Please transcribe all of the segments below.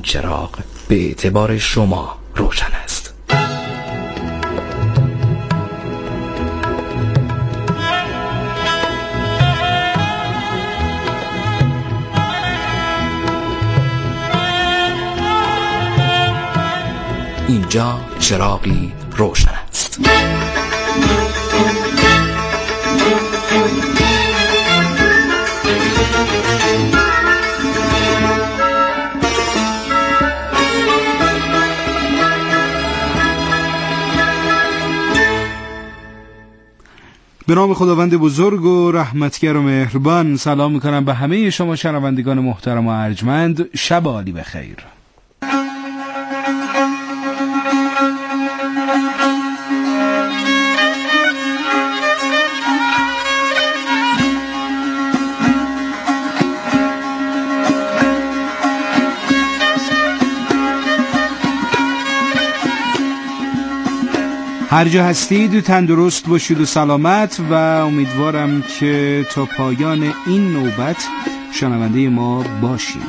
چراغ به اعتبار شما روشن است. اینجا چراغی روشن است. به نام خداوند بزرگ و رحمتگر و مهربان سلام میکنم به همه شما شنوندگان محترم و ارجمند. شب عالی بخیر. هر جا هستید تندرست باشید و سلامت و امیدوارم که تا پایان این نوبت شنونده ما باشید.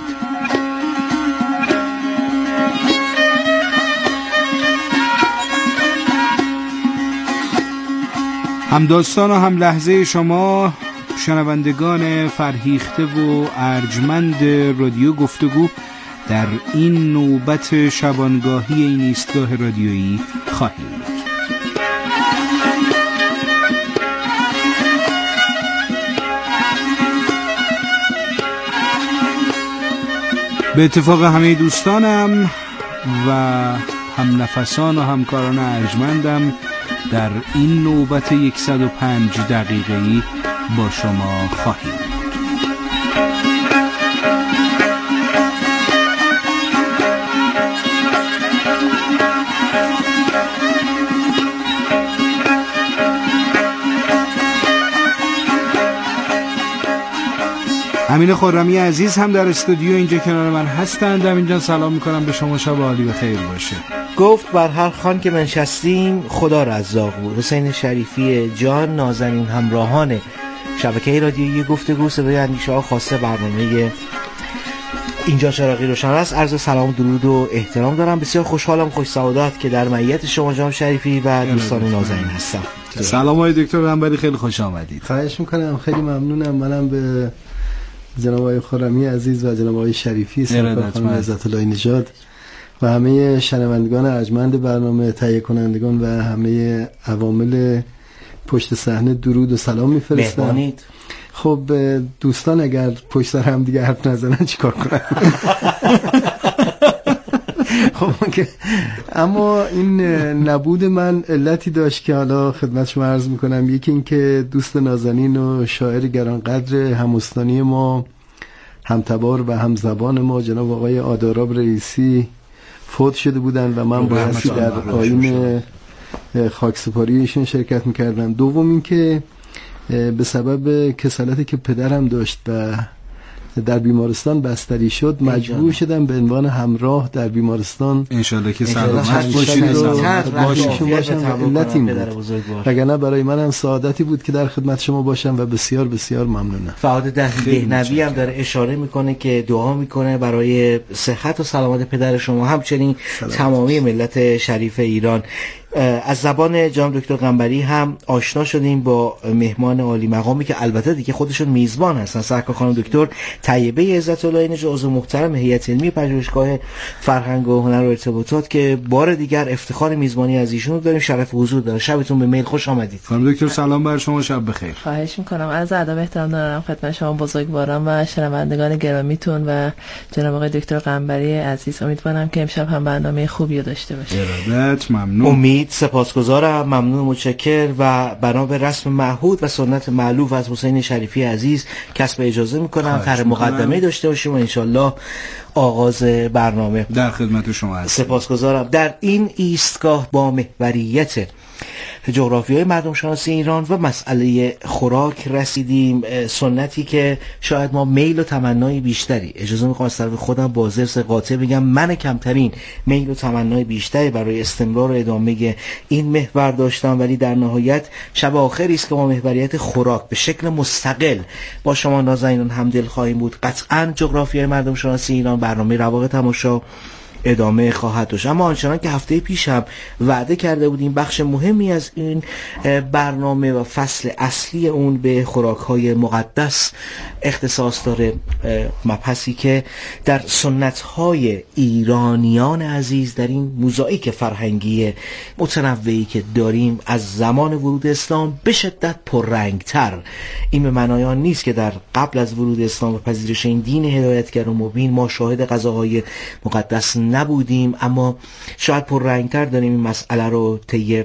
هم داستان و هم لحظه شما شنوندگان فرهیخته و ارجمند رادیو گفتگو در این نوبت شبانگاهی این ایستگاه رادیویی خواهیم بود. به اتفاق همه دوستانم و هم نفسان و همکاران ارجمندم در این نوبت 105 دقیقه‌ای با شما خواهیم بود. امین خرمی عزیز هم در استودیو اینجا کنار من هستند. اینجا سلام میکنم به شما، شب عالی و خیر باشه. گفت بر هر خوان که منشستیم خدا رزاق بود. حسین شریفی جان، نازنین همراهان شبکه رادیویی گفتگو صدای اندیشه ها خواسته برنامه اینجا چراغی روشن است. عرض سلام، درود و احترام دارم. بسیار خوشحالم، خوش سعادت که در معیت شما جناب شریفی و دوستان نازنین هستم. سلام آقای دکتر قنبری، خیلی خوش آمدید. خواهش میکنم، خیلی ممنونم. منم به جناب آقای خرمی عزیز و جناب آقای شریفی سرکار خانم عزت الله نژاد و همه شنوندگان ارجمند برنامه، تهیه کنندگان و همه عوامل پشت صحنه درود و سلام میفرستم. مهمانید. خب دوستان اگر پشت سر هم دیگه حرف نزنن چیکار کنم؟ خب که اما این نبود من علتی داشت که حالا خدمت شما عرض میکنم. یکی این که دوست نازنین و شاعر گرانقدر همستانی ما، همتبار و همزبان ما، جناب آقای آداراب رئیسی فوت شده بودن و من بایستی در آیین خاکسپاری ایشون شرکت میکردم. دوم این که به سبب کسالتی که پدرم داشت و در بیمارستان بستری شد، مجبور شدم به عنوان همراه در بیمارستان انشالله که سلامت باشید باشم. علتی بود، وگرنه برای من هم سعادتی بود که در خدمت شما باشم و بسیار بسیار ممنونم. فعاد دهنوی هم داره اشاره میکنه که دعا میکنه برای صحت و سلامت پدر شما، همچنین تمامی ملت شریف ایران. از زبان جناب دکتر قنبری هم آشنا شدیم با مهمان عالی مقامی که البته دیگه خودشون میزبان هستن، سرکار خانم دکتر طیبه عزت الله نژاد، عضو محترم هیئت علمی پژوهشگاه فرهنگ و هنر و ارتباطات، که بار دیگر افتخار میزبانی از ایشون رو داریم. شرف حضور داره. شبتون به میل خوش آمدید. خانم دکتر سلام بر شما، شب بخیر. خواهش میکنم. عرض ادب و احترام دارم خدمت شما بزرگواران و شنوندگان گرامیتون و جناب آقای دکتر قنبری عزیز. امیدوارم که امشب هم برنامه خوبی داشته باشید. ارادت، ممنون. سپاسگزارم، ممنون، متشکر. و بنا به رسم معهود و سنت مألوف از حسین شریفی عزیز کسب اجازه میکنم طرح مقدمه داشته باشیم و انشالله آغاز برنامه. در خدمت شما هستم. سپاسگزارم. در این ایستگاه با محوریت جغرافیای مردم شناسی ایران و مسئله خوراک رسیدیم. سنتی که شاید ما میل و تمنای بیشتری، اجازه میخوام از طرف خودم با ضرس قاطع بگم من کمترین میل و تمنای بیشتری برای استمرار و ادامه این محور داشتم، ولی در نهایت شب آخری است که ما محوریت خوراک به شکل مستقل با شما نازنینان همدل خواهیم بود. قطعاً جغرافیای مردم شناسی ایران برنامه رواق تماشا ادامه خواهد داشت. اما آنچنان که هفته پیش هم وعده کرده بودیم، بخش مهمی از این برنامه و فصل اصلی اون به خوراک‌های مقدس اختصاص داره، مبحثی که در سنت‌های ایرانیان عزیز، در این موزاییک فرهنگی متنوعی که داریم از زمان ورود اسلام به شدت پررنگ‌تر. این به معنای آن نیست که در قبل از ورود اسلام و پذیرش این دین هدایتگر و مبین ما شاهد غذاهای مقدس نبودیم، اما شاید پررنگ‌تر داریم این مسئله رو طی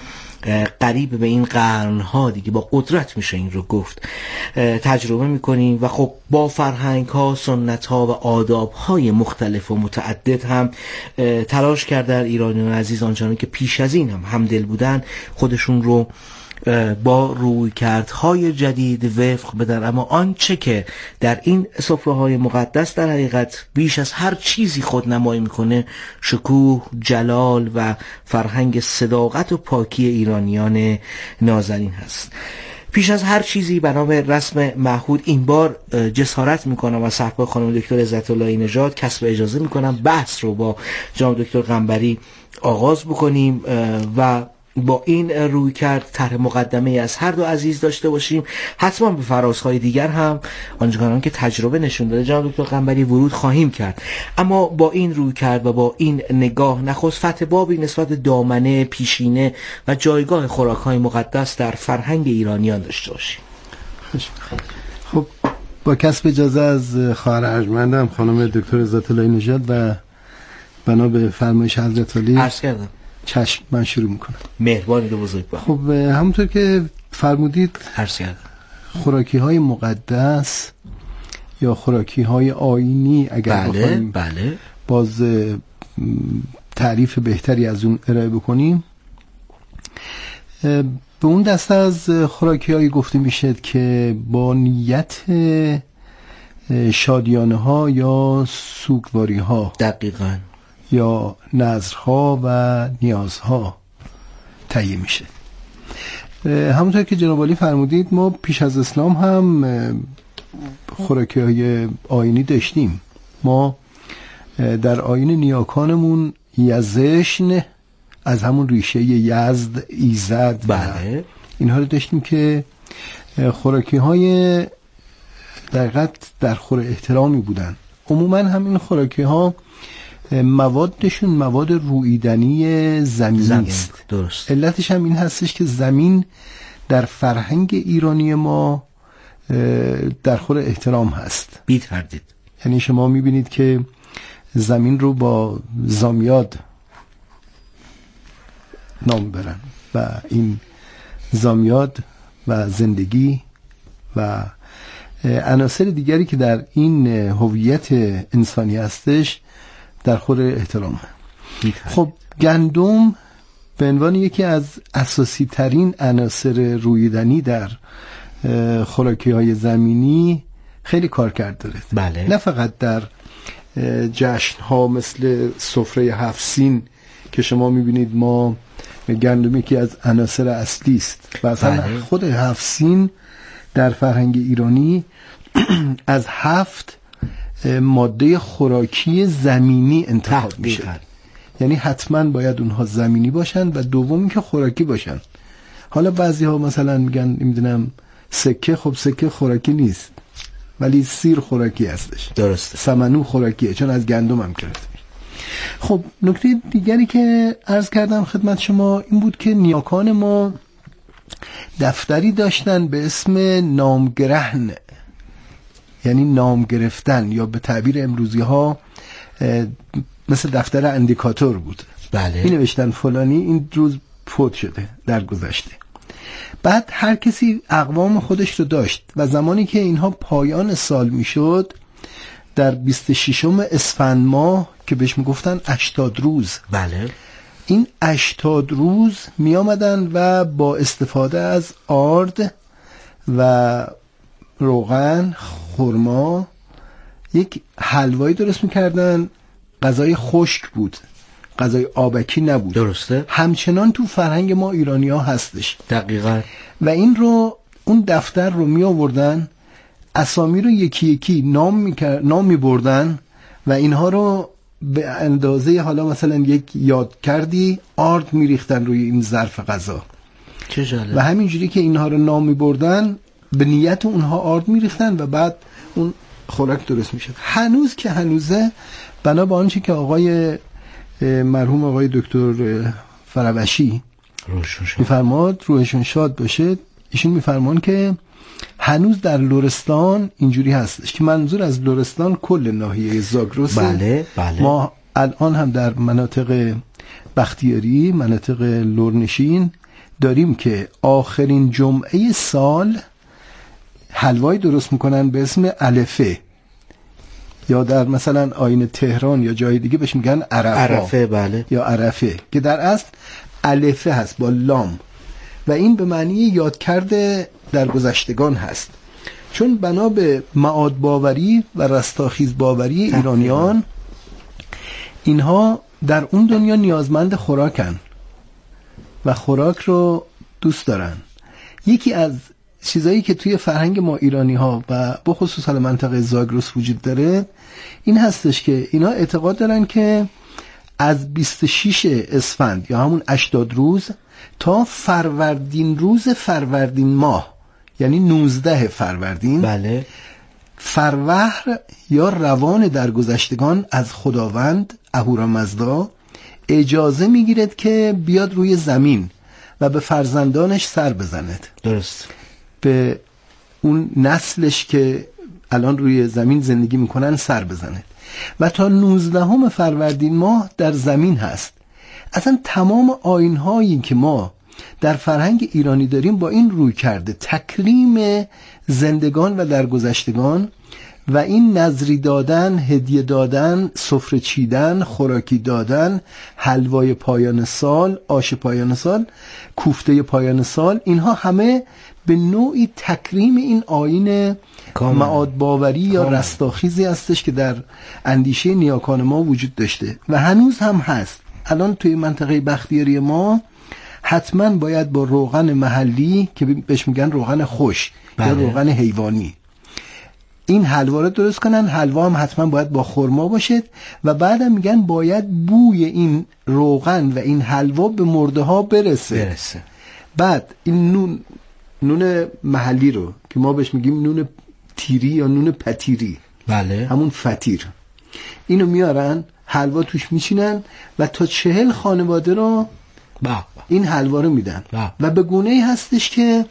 قریب به این قرن‌ها دیگه با قدرت میشه این رو گفت تجربه میکنیم و خب با فرهنگ‌ها، سنت‌ها و آداب‌های مختلف و متعدد هم تلاش کرده در ایرانیان عزیز آنچنان که پیش از این هم همدل بودن خودشون رو با رویکردهای جدید وفق بدن. اما آنچه که در این سفره‌های مقدس در حقیقت بیش از هر چیزی خودنمایی میکنه شکوه، جلال و فرهنگ صداقت و پاکی ایرانیان نازنین هست. پیش از هر چیزی به نام رسم معهود این بار جسارت میکنم و صحبه خانم دکتر عزت اللهی نژاد کسب اجازه میکنم بحث رو با جناب دکتر قنبری آغاز بکنیم و با این روی کرد طرح مقدمه از هر دو عزیز داشته باشیم. حتما به فرازهای دیگر هم آنچنان که تجربه نشون داده جناب دکتر قنبری ورود خواهیم کرد، اما با این روی کرد و با این نگاه نخست فتح بابی نسبت دامنه، پیشینه و جایگاه خوراک‌های مقدس در فرهنگ ایرانیان داشته باشیم. خب با کسب اجازه از خواهر ارجمندم خانم دکتر عزت اللهی نژاد و بنا به فرمایش حضرت علی عرض کردم. چشم، من شروع میکنم. مهربانی دو بزرگ با. خب همونطور که فرمودید عرض کردم خوراکی های مقدس یا خوراکی های آیینی اگر بخوایم باز تعریف بهتری از اون ارائه بکنیم، به اون دسته از خوراکی هایی گفته میشه که با نیت شادیانه ها یا سوگواری ها دقیقاً یا نذرها و نیازها تهیه میشه. همونطور که جناب عالی فرمودید ما پیش از اسلام هم خوراکی های آیینی داشتیم. ما در آیین نیاکانمون یزشن از همون ریشه یزد، ایزد بله اینها رو داشتیم که خوراکی های دقیقاً در خور احترامی بودن. عموما هم این خوراکی ها موادشون مواد رویدنی زمینی است. درست. علتش هم این هستش که زمین در فرهنگ ایرانی ما در خور احترام هست، بی تردید. یعنی شما میبینید که زمین رو با زامیاد نام برن و این زامیاد و زندگی و عناصر دیگری که در این هویت انسانی هستش در خور احترام. خب گندم به عنوان یکی از اساسی ترین عناصر رویدنی در خوراکی های زمینی خیلی کارکرد داره. بله. نه فقط در جشن ها مثل سفره 7 سین که شما میبینید ما گندم یکی از عناصر اصلی است و اصلا بله. خود 7 سین در فرهنگ ایرانی از 7 ماده خوراکی زمینی انتخاب میشه، یعنی حتما باید اونها زمینی باشن و دومی که خوراکی باشن. حالا بعضی ها مثلا میگن نمیدونم سکه، خب سکه خوراکی نیست ولی سیر خوراکی هستش. درسته. سمنو خوراکیه چون از گندم هم گرفته. خب نکته دیگری که عرض کردم خدمت شما این بود که نیاکان ما دفتری داشتن به اسم نامگرهن، یعنی نام گرفتن، یا به تعبیر امروزی ها مثل دفتر اندیکاتور بود. بله. می نوشتن فلانی این روز فوت شده در گذشته. بعد هر کسی اقوام خودش رو داشت و زمانی که اینها پایان سال می شد در 26 اسفند ماه که بهش می گفتن 80 روز، بله، این 80 روز می آمدن و با استفاده از آرد و روغن، خرما، یک حلوایی درست میکردن. غذای خشک بود، غذای آبکی نبود. درسته. همچنان تو فرهنگ ما ایرانی ها هستش. دقیقاً. و این رو، اون دفتر رو می آوردن، اسامی رو یکی یکی نام می بردن و اینها رو به اندازه حالا مثلا یک یاد کردی آرد می ریختن روی این ظرف غذا. چه جالب. و همینجوری که اینها رو نام می بردن به نیت اونها آرد می ریختن و بعد اون خوراک درست می شد. هنوز که هنوزه، بنا به آنچه که آقای مرحوم آقای دکتر فروشی میفرماد، روحشون شاد باشه، ایشون میفرمان که هنوز در لرستان اینجوری هستش که منظور از لرستان کل ناحیه زاگرس. بله. ما الان هم در مناطق بختیاری، مناطق لرنشین داریم که آخرین جمعه سال حلوایی درست میکنن به اسم الفه، یا در مثلا آیین تهران یا جای دیگه بهش میگن عرفه. بله. یا عرفه، که در اصل الفه هست با لام و این به معنی یاد کرده در گذشتگان هست. چون بنا به معاد باوری و رستاخیز باوری ایرانیان، اینها در اون دنیا نیازمند خوراکن و خوراک رو دوست دارن. یکی از چیزایی که توی فرهنگ ما ایرانی ها و بخصوص منطقه زاگرس وجود داره این هستش که اینا اعتقاد دارن که از 26 اسفند یا همون 80 روز تا فروردین روز فروردین ماه، یعنی 19 فروردین، بله، فروهر یا روان درگذشتگان از خداوند اهورامزدا اجازه میگیرد که بیاد روی زمین و به فرزندانش سر بزند. درست. به اون نسلش که الان روی زمین زندگی میکنن سر بزند و تا 19 فروردین ماه در زمین هست. اصلا تمام آیین‌هایی که ما در فرهنگ ایرانی داریم با این روی کرده تکریم زندگان و درگذشتگان و این نذری دادن، هدیه دادن، سفره چیدن، خوراکی دادن، حلوای پایان سال، آش پایان سال، کوفته پایان سال، اینها همه به نوعی تکریم این آیین معاد باوری یا رستاخیزی هستش که در اندیشه نیاکان ما وجود داشته و هنوز هم هست. الان توی منطقه بختیاری ما حتما باید با روغن محلی که بهش میگن روغن خوش یا روغن حیوانی این حلوا رو درست کنن. حلوا هم حتما باید با خرما باشه و بعدم میگن باید بوی این روغن و این حلوا به مرده ها برسه. بعد این نون محلی رو که ما بهش میگیم نون تیری یا نون پتیری، بله، همون فطیر، اینو میارن حلوا توش میچینن و تا 40 خانواده رو این حلوا رو میدن و به گونه‌ای هستش که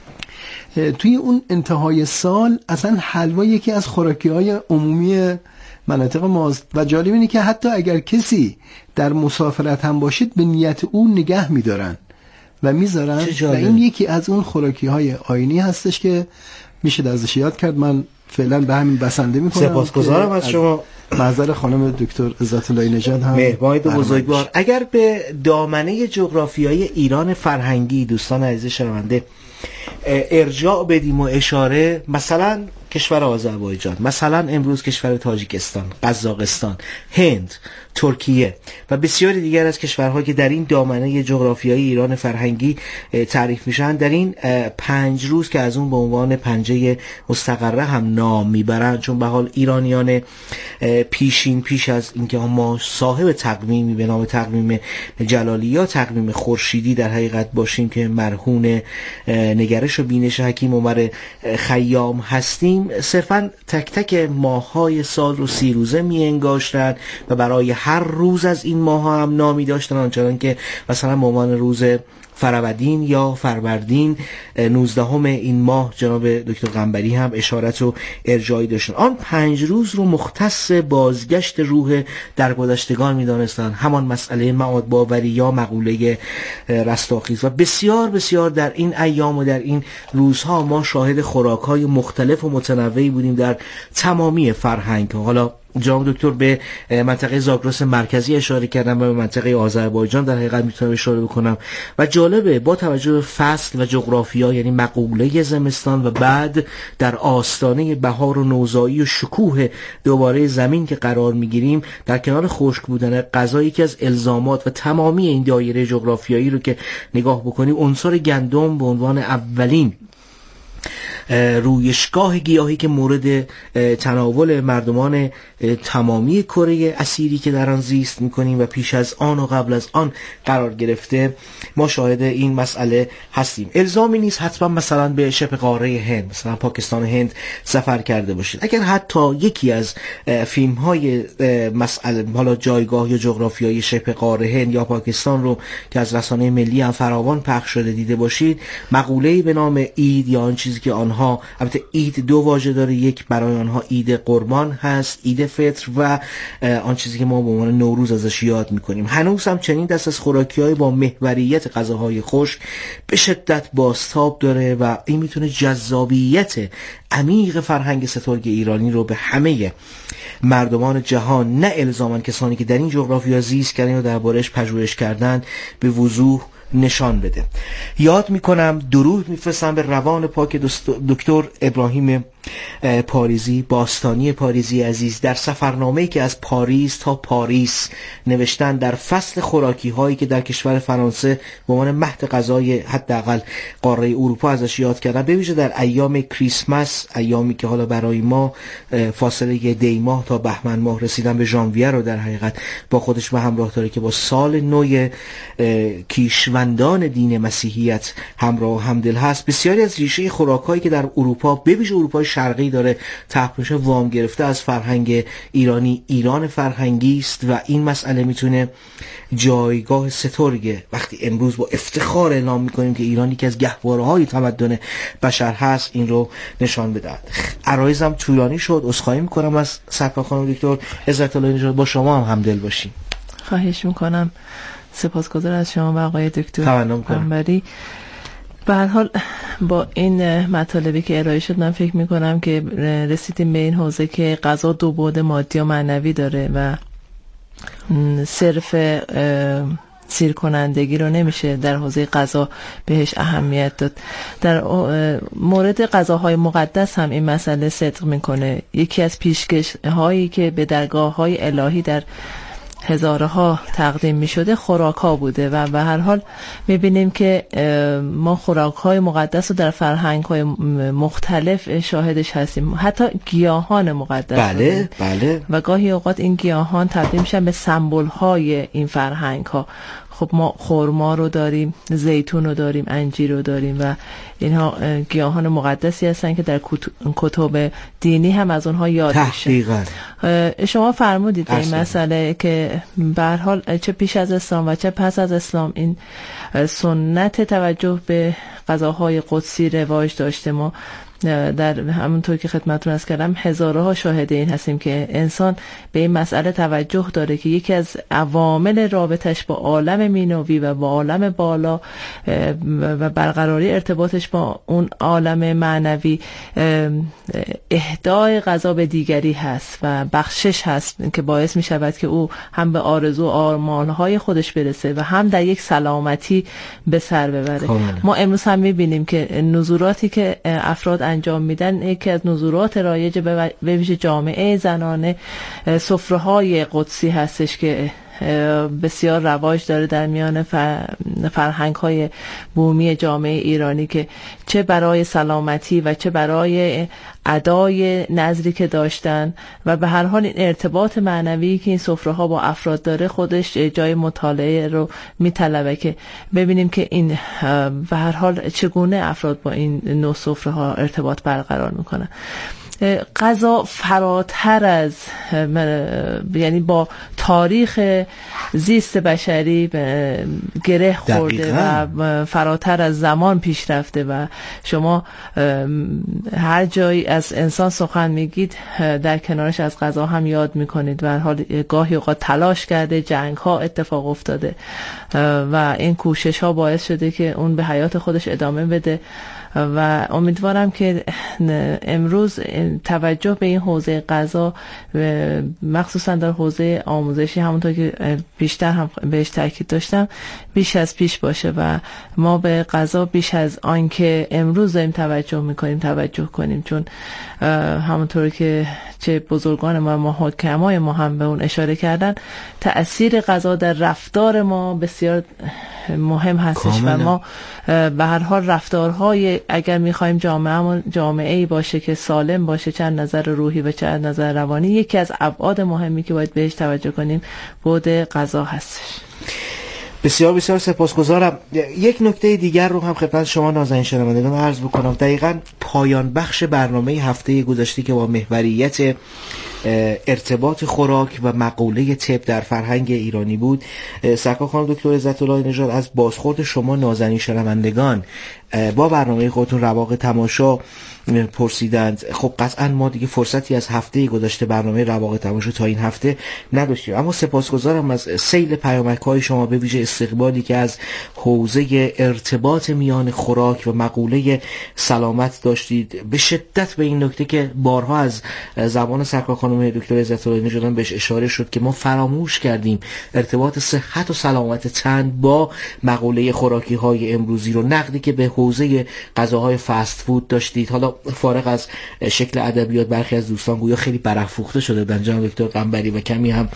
توی اون انتهای سال اصلا حلوا یکی از خوراکی‌های عمومی مناطق ماست و جالب اینه که حتی اگر کسی در مسافرت هم باشید به نیت اون نگه میدارن و میذارن و این یکی از اون خوراکی‌های آیینی هستش که میشه ازش یاد کرد. من فعلا به همین بسنده میکنم. سپاسگزارم از شما. محضر خانم دکتر عزت الله نژاد هم مهربانید بزرگوار. اگر به دامنه جغرافیایی ایران فرهنگی دوستان عزیز شنونده ارجاع بدیم و اشاره، مثلا کشور آذربایجان، مثلا امروز کشور تاجیکستان، قزاقستان، هند، ترکیه و بسیاری دیگر از کشورها که در این دامنه جغرافیایی ایران فرهنگی تعریف میشن، در این 5 روز که از اون به عنوان پنجه مستقره هم نام میبرن، چون به حال ایرانیان پیش از اینکه ما صاحب تقویمی به نام تقویم جلالی یا تقویم خورشیدی در حقیقت باشیم که مرهون نگرش و بینش حکیم عمر خیام هستیم، صرفا تک تک ماه‌های سال رو 30 روزه می انگاشتن و برای هر روز از این ماه‌ها هم نامی داشتن، آنچنان که مثلا به عنوان روز فرودین یا فروردین 19 این ماه جناب دکتر قنبری هم اشارت و ارجاعی داشتن. آن 5 روز رو مختص بازگشت روح درگذشتگان می‌دانستند، همان مسئله معاد باوری یا مقوله رستاخیز. و بسیار بسیار در این ایام و در این روزها ما شاهد خوراک‌های مختلف و متنوعی بودیم در تمامی فرهنگ. حالا جناب دکتر به منطقه زاگرس مرکزی اشاره کردم و به منطقه آذربایجان در حقیقت میتونم اشاره بکنم و جالبه با توجه به فصل و جغرافیا، یعنی مقوله زمستان و بعد در آستانه بهار و نوزایی و شکوه دوباره زمین که قرار میگیریم، در کنار خشک بودن غذا یکی از الزامات و تمامی این دایره جغرافیایی رو که نگاه بکنیم، عنصر گندم به عنوان اولین رویشگاه گیاهی که مورد تناول مردمان تمامی کره اسیری که در آن زیست میکنیم و پیش از آن و قبل از آن قرار گرفته، ما شاهد این مسئله هستیم. الزامی نیست حتما مثلا به شبه قاره هند، مثلا پاکستان و هند سفر کرده باشید. اگر حتی یکی از فیلم های مسئله حالا جایگاه یا جغرافیایی شبه قاره هند یا پاکستان رو که از رسانه ملی هم فراوان پخش شده دیده باشید، مقوله‌ای به نام عید یا آن چیزی که آنها، البته عید دو واژه داره، یک برای آنها عید قربان هست، عید فطر، و آن چیزی که ما به عنوان نوروز ازش یاد میکنیم. هنوز هم چنین دست از خوراکی‌های با محوریت غذاهای خشک به شدت بازتاب داره و این میتونه جذابیت عمیق فرهنگ سترگ ایرانی رو به همه مردمان جهان، نه الزاماً کسانی که در این جغرافیا زیست کردن و دربارش پژوهش کردن، به وضوح نشان بده. یاد میکنم، درود میفرستم به روان پاک دکتر ابراهیم پاریزی، باستانی پاریزی عزیز، در سفرنامه‌ای که از پاریس تا پاریس نوشتن در فصل خوراکی هایی که در کشور فرانسه به عنوان مهد غذای حداقل قاره اروپا ازش یاد کردن، به ویژه در ایام کریسمس، ایامی که حالا برای ما فاصله دی ماه تا بهمن ماه رسیدن به ژانویه رو در حقیقت با خودش به همراه داره که با سال نو کیشوندان دین مسیحیت همراه و همدل هست. بسیاری از ریشه خوراکایی که در اروپا، به ویژه اروپای شرقی، داره تحت وام گرفته از فرهنگ ایرانی. ایران فرهنگی است و این مسئله میتونه جایگاه سترگ، وقتی امروز با افتخار اعلام میکنیم که ایرانی که از گهواره‌های تمدن بشر هست، این رو نشان بده. عرایزم طولانی شد، عذرخواهی میکنم از سرکار خانم دکتر عزت الله نژاد. با شما هم همدل باشیم. خواهش میکنم. سپاسگزار از شما و آقای دکتر قنبری. به هر حال با این مطالبی که ارائه شد، من فکر میکنم که رسیدیم به این حوزه که غذا دو بعد مادی و معنوی داره و صرف سیر کنندگی رو نمیشه در حوزه غذا بهش اهمیت داد. در مورد غذاهای مقدس هم این مسئله صدق میکنه. یکی از پیشکش هایی که به درگاه های الهی در هزارها تقدیم می شده خوراک ها بوده و به هر حال می بینیم که ما خوراک های مقدس رو در فرهنگ های مختلف شاهدش هستیم. حتی گیاهان مقدس، بله بله، و گاهی اوقات این گیاهان تبدیل میشن به سمبل های این فرهنگ ها. خب ما خرما رو داریم، زیتون رو داریم، انجیر رو داریم و اینها گیاهان مقدسی هستن که در کتب دینی هم از اونها یاد میشه. شما فرمودید این مسئله که به هر حال چه پیش از اسلام و چه پس از اسلام این سنت توجه به غذاهای قدسی رواج داشته. ما در همونطور که خدمتتون عرض کردم هزارها شاهد این هستیم که انسان به این مسئله توجه داره که یکی از عوامل رابطش با عالم مینوی و با عالم بالا و برقراری ارتباطش با اون عالم معنوی اهدای غذا به دیگری هست و بخشش هست که باعث می شود که او هم به آرزو و آرمانهای خودش برسه و هم در یک سلامتی به سر ببره. ما امروز هم می بینیم که نزوراتی که افراد انجام میدن، یکی از نزورات رایج به ویژه جامعه زنانه سفره‌های قدسی هستش که بسیار رواج داره در میان فرهنگ‌های بومی جامعه ایرانی که چه برای سلامتی و چه برای ادای نظری که داشتن و به هر حال این ارتباط معنوی که این سفره‌ها با افراد داره خودش جای مطالعه رو میطلبه که ببینیم که این به هر حال چگونه افراد با این نوع سفره‌ها ارتباط برقرار میکنن. غذا فراتر از، یعنی با تاریخ زیست بشری گره خورده و فراتر از زمان پیش رفته و شما هر جایی از انسان سخن میگید در کنارش از غذا هم یاد میکنید و حال گاهی اوقات تلاش کرده، جنگ ها اتفاق افتاده و این کوشش ها باعث شده که اون به حیات خودش ادامه بده و امیدوارم که امروز توجه به این حوزه غذا مخصوصا در حوزه آموزشی همونطور که بیشتر هم بهش تاکید داشتم بیش از پیش باشه و ما به غذا بیش از آن که امروز داریم توجه کنیم، چون همونطور که چه بزرگان ما حکمای ما هم به اون اشاره کردن، تأثیر غذا در رفتار ما بسیار مهم هستش و ما به هر حال رفتارهای اگر میخوایم جامعه‌ای باشه که سالم باشه چه نظر روحی و چه نظر روانی، یکی از ابعاد مهمی که باید بهش توجه کنیم بعد غذا هستش. بسیار بسیار سپاسگزارم. یک نکته دیگر رو هم خدمت شما نازنین شنوندگان عرض بکنم. دقیقاً پایان بخش برنامه هفته گذشته که با محوریت ارتباط خوراک و مقوله طب در فرهنگ ایرانی بود، سرکار خانم دکتر عزت الله نژاد از بازخورد شما نازنین شنوندگان با برنامه خودتون رواق تماشا پرسیدند. خب قطعا ما دیگه فرصتی از هفته گذشته برنامه رواق تماشا تا این هفته نداشتیم، اما سپاسگزارم از سیل پیامک‌های شما، به ویژه استقبالی که از حوزه ارتباط میان خوراک و مقوله سلامت داشتید. به شدت به این نکته که بارها از زبان سرکار خانم دکتر عزت الله نژاد بهش اشاره شد که ما فراموش کردیم ارتباط صحت و سلامت تن با مقوله خوراکی های امروزی رو. نقدی که به حوزه غذاهای فست فود داشتید، حالا فارغ از شکل ادبیات، برخی از دوستان گویا خیلی برافروخته شده بودن جناب دکتر قنبری و کمی هم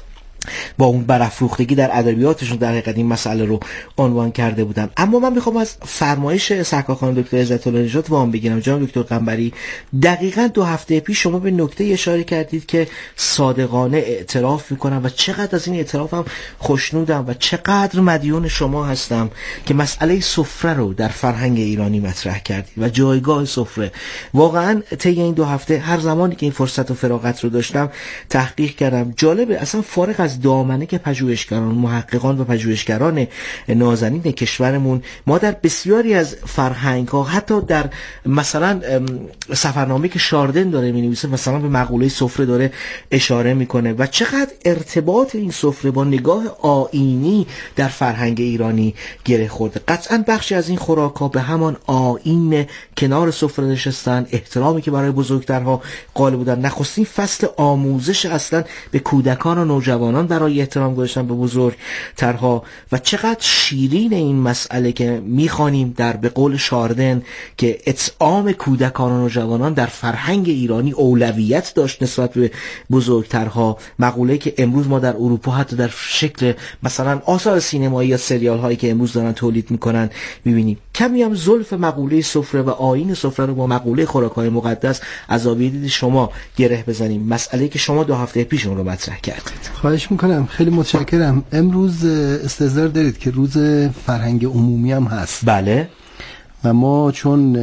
با اون برافروختگی در ادبیاتشون در حقیقت این مسئله رو عنوان کرده بودن. اما من میخوام از فرمایش سرکار خانم دکتر عزت الله نژاد وام بگیرم. جناب دکتر قنبری، دقیقاً 2 هفته پیش شما به نکته اشاره کردید که صادقانه اعتراف میکنم و چقدر از این اعترافم خوشنودم و چقدر مدیون شما هستم که مسئله سفره رو در فرهنگ ایرانی مطرح کردید و جایگاه سفره. واقعاً طی این 2 هفته هر زمانی که این فرصت و فراغت رو داشتم تحقیق کردم. جالبه اصلا فارغ از دامنه که پژوهشگران، محققان و پژوهشگران نازنین کشورمون، ما در بسیاری از فرهنگ‌ها، حتی در مثلا سفرنامه‌ای که شاردن داره می‌نویسه مثلا به مقوله سفره داره اشاره میکنه و چقدر ارتباط این سفره با نگاه آیینی در فرهنگ ایرانی گره خورده. قطعاً بخشی از این خوراک‌ها به همان آیین کنار سفره نشستن، احترامی که برای بزرگترها قائل بودن، نخستین فصل آموزش اصلا به کودکان و نوجوانان برای احترام گذاشتن به بزرگترها و چقدر شیرین این مسئله که میخوانیم در به قول شاردن که اطعام کودکان و نوجوانان در فرهنگ ایرانی اولویت داشت نسبت به بزرگترها. مقوله که امروز ما در اروپا حتی در شکل مثلا آثار سینمایی یا سریال هایی که امروز دارن تولید میکنن میبینیم. کمی هم زلف مقوله سفره و آیین سفره رو با مقوله خوراک‌های مقدس از زاویه دید شما گره بزنیم، مسئله که شما 2 هفته پیش اون رو مطرح کردید. خواهش میکنم، خیلی متشکرم. امروز استحضار دارید که روز فرهنگ عمومی هم هست. بله. و ما چون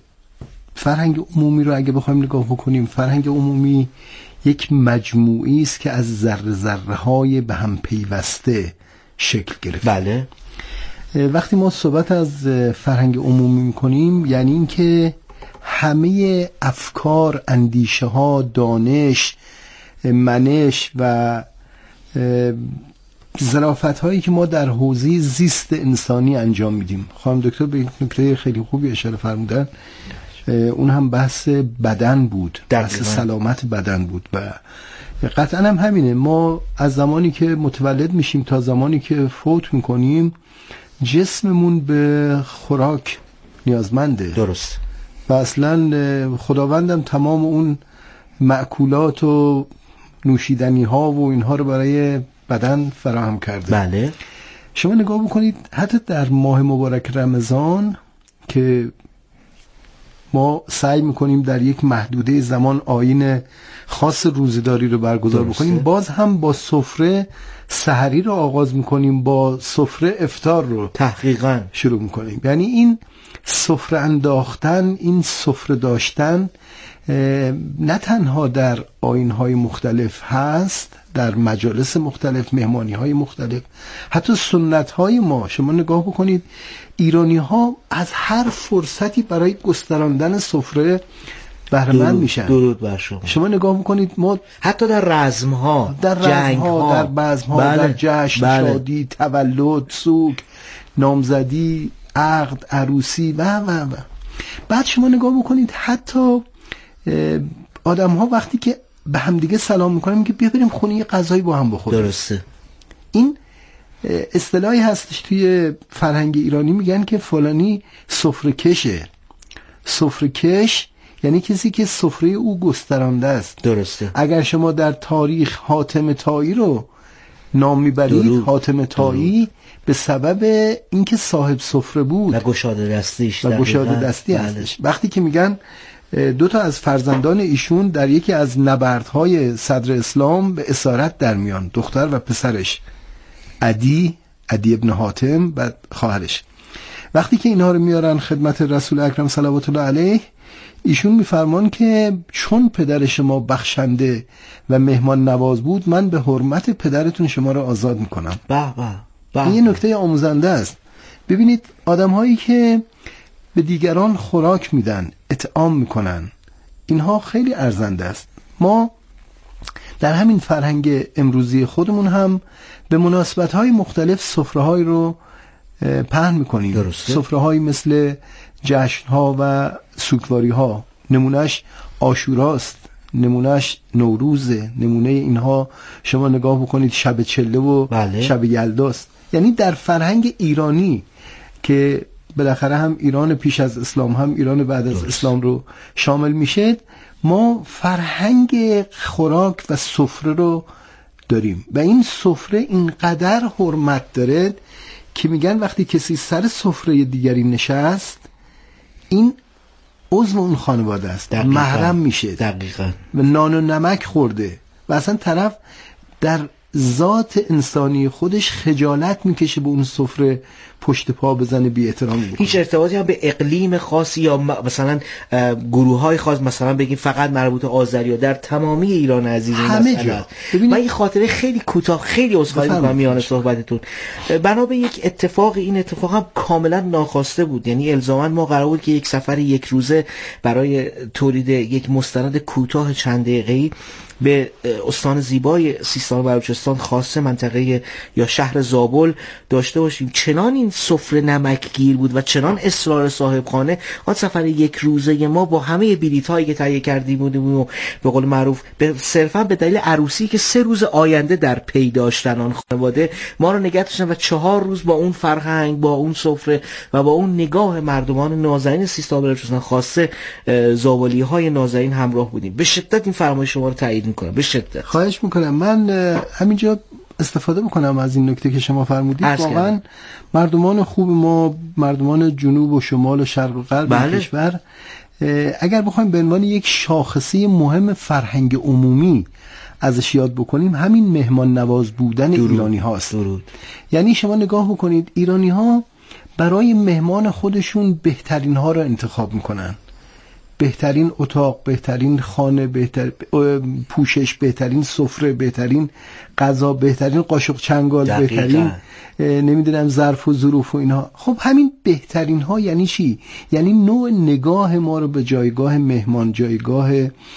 فرهنگ عمومی رو اگه بخوایم نگاه بکنیم، فرهنگ عمومی یک مجموعی است که از ذره ذره های به هم پیوسته شکل گرفته. بله. وقتی ما صحبت از فرهنگ عمومی میکنیم یعنی این که همه افکار، اندیشه ها، دانش، منش و ظرافت هایی که ما در حوزه زیست انسانی انجام میدیم. خانم دکتر به نکته خیلی خوبی اشاره فرمودن، اون هم بحث بدن بود، بحث سلامت بدن بود و قطعا هم همینه. ما از زمانی که متولد میشیم تا زمانی که فوت میکنیم جسممون به خوراک نیازمنده. درست. و اصلا خداوندم تمام اون مأکولات و نوشیدنی ها و اینها رو برای بدن فراهم کرده. بله. شما نگاه بکنید حتی در ماه مبارک رمضان که ما سعی میکنیم در یک محدوده زمان آیین خاص روزداری رو برگزار بکنیم، باز هم با سفره سحری رو آغاز میکنیم، با سفره افطار رو تحقیقاً شروع میکنیم. یعنی این سفره انداختن، این سفره داشتن نه تنها در آیین‌های مختلف هست، در مجالس مختلف، مهمانی‌های مختلف، حتی سنت‌های ما. شما نگاه بکنید ایرانی‌ها از هر فرصتی برای گستراندن سفره بهره‌مند میشن. درود بر شما. شما نگاه بکنید ما حتی در رزم‌ها، در بزم‌ها، بله. در جشن، بله. شادی، تولد، سوگ، نامزدی، عقد، عروسی و بعد شما نگاه بکنید حتی آدم‌ها وقتی که به هم دیگه سلام میکنن که بیا بریم خونه یه غذایی با هم بخوریم. درسته. این اصطلاحی هستش توی فرهنگ ایرانی، میگن که فلانی سفره کشه. سفره کش یعنی کسی که سفره او گسترانده است. درسته. اگر شما در تاریخ حاتم طایی رو نام میبرید، حاتم طایی به سبب اینکه صاحب سفره بود و گشاده دستی هستش. وقتی که میگن دو تا از فرزندان ایشون در یکی از نبردهای صدر اسلام به اسارت در میان، دختر و پسرش، عدی ابن حاتم و خواهرش. وقتی که اینها رو میارن خدمت رسول اکرم صلوات الله علیه، ایشون میفرمان که چون پدر شما بخشنده و مهمان نواز بود، من به حرمت پدرتون شما رو آزاد میکنم. این یه نکته آموزنده است. ببینید آدم هایی که به دیگران خوراک میدن، اطعام میکنن، اینها خیلی ارزنده است. ما در همین فرهنگ امروزی خودمون هم به مناسبت‌های مختلف سفره‌های رو پهن میکنیم. سفره‌های مثل جشن‌ها و سوگواری‌ها، نمونهش عاشوراست، نمونهش نوروزه، نمونه اینها شما نگاه بکنید شب چله و بله. شب یلداست. یعنی در فرهنگ ایرانی که بالاخره هم ایران پیش از اسلام هم ایران بعد از اسلام رو شامل میشه، ما فرهنگ خوراک و سفره رو داریم و این سفره اینقدر حرمت داره که میگن وقتی کسی سر سفره دیگری نشست، این عضو اون خانواده است، محرم میشه. دقیقاً. و نان و نمک خورده و اصلا طرف در ذات انسانی خودش خجالت میکشه به اون سفره پشت پا بزنه، بی احترامی میکنه. هیچ ارتباطی هم به اقلیم خاصی یا مثلا گروه‌های خاص، مثلا بگیم فقط مربوط آذری، در تمامی ایران عزیز همه جا. من این خاطره خیلی کوتاه، خیلی عذرخواهی می‌کنم میان صحبتتون. بنا به یک اتفاق، این اتفاق هم کاملا ناخواسته بود. یعنی الزاما ما قرار بود که یک سفر یک روزه برای تولید یک مستند کوتاه چند دقیقه‌ای به استان زیبای سیستان و بلوچستان، خاصه منطقه یا شهر زابل داشته باشیم. چنان این سفره نمکگیر بود و چنان اصرار صاحب خانه، آن سفر یک روزه ما با همه بلیط‌هایی که تهیه کردیم بودیم و به قول معروف صرفا به دلیل عروسی که 3 روز آینده در پی داشتن آن خانواده، ما رو نگه داشتن و 4 روز با اون فرهنگ، با اون سفره و با اون نگاه مردمان نازنین سیستان و بلوچستان، خاصه زابلی‌های نازنین همراه بودیم. به شدت این فرمایش شما رو تایید میکنم، به شدت. خواهش میکنم. من همینجا استفاده میکنم از این نکته که شما فرمودید. واقعا مردمان خوب ما، مردمان جنوب و شمال و شرق و غرب کشور، اگر بخوایم به عنوان یک شاخصه مهم فرهنگ عمومی ازش یاد بکنیم، همین مهمان نواز بودن ایرانی هاست. یعنی شما نگاه بکنید ایرانی ها برای مهمان خودشون بهترین ها رو انتخاب میکنن، بهترین اتاق، بهترین خانه، بهترین پوشش، بهترین سفره، بهترین غذا، بهترین قاشق چنگال، بهترین نمیدونم ظرف و ظروف و اینها. خب همین بهترین ها یعنی چی؟ یعنی نوع نگاه ما رو به جایگاه مهمان، جایگاه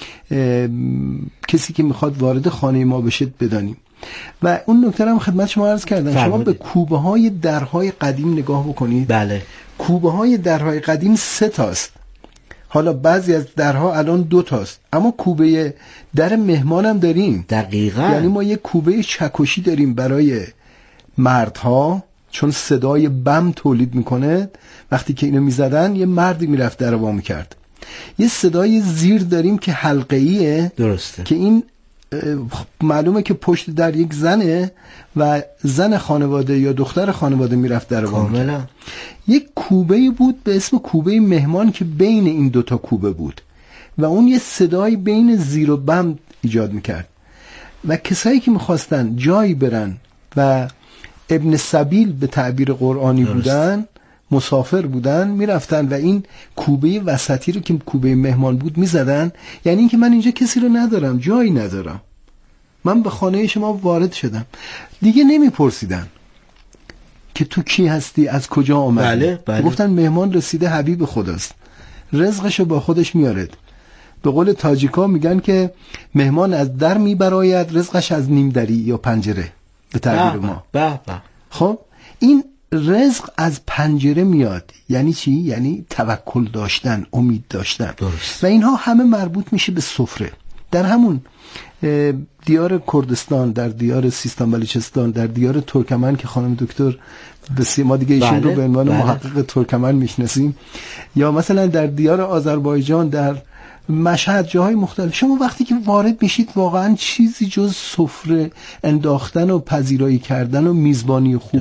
کسی که میخواد وارد خانه ما بشه بدانیم. و اون نکته هم خدمت شما عرض کردم. شما به کوبه های درهای قدیم نگاه بکنید. بله. کوبه های درهای قدیم 3 تاست. حالا بعضی از درها الان 2 تاست، اما کوبه در مهمان هم داریم. دقیقاً. یعنی ما یک کوبه چکشی داریم برای مردها، چون صدای بم تولید میکنه. وقتی که اینو میزدن یه مردی میرفت در وا میکرد. یه صدای زیر داریم که حلقه‌ایه. درسته. که این معلومه که پشت در یک زنه و زن خانواده یا دختر خانواده میرفت در وا میکرد. یک کوبه بود به اسم کوبه مهمان که بین این 2 تا کوبه بود و اون یه صدای بین زیر و بم ایجاد میکرد و کسایی که میخواستن جایی برن، و ابن سبیل به تعبیر قرآنی بودن، مسافر بودن، میرفتن و این کوبه وسطی رو که کوبه مهمان بود میزدن. یعنی اینکه من اینجا کسی رو ندارم، جایی ندارم، من به خانه شما وارد شدم. دیگه نمیپرسیدن که تو کی هستی، از کجا آمدی. بله. گفتن مهمان رسیده، حبیب خداست، رزقشو با خودش میارد. به قول تاجیکا میگن که مهمان از در میبراید، رزقش از نیم دری یا پنجره به تعبیر ما. خب این رزق از پنجره میاد. یعنی چی؟ یعنی توکل داشتن، امید داشتن. درست. و اینها همه مربوط میشه به سفره. در همون دیار کردستان، در دیار سیستان بلوچستان، در دیار ترکمن که خانم دکتر بسیار ما دیگه ایشون رو به عنوان محقق ترکمن میشناسیم، یا مثلا در دیار آذربایجان، در مشهد، جاهای مختلف، شما وقتی که وارد میشید واقعا چیزی جز سفره انداختن و پذیرایی کردن و میزبانی خوب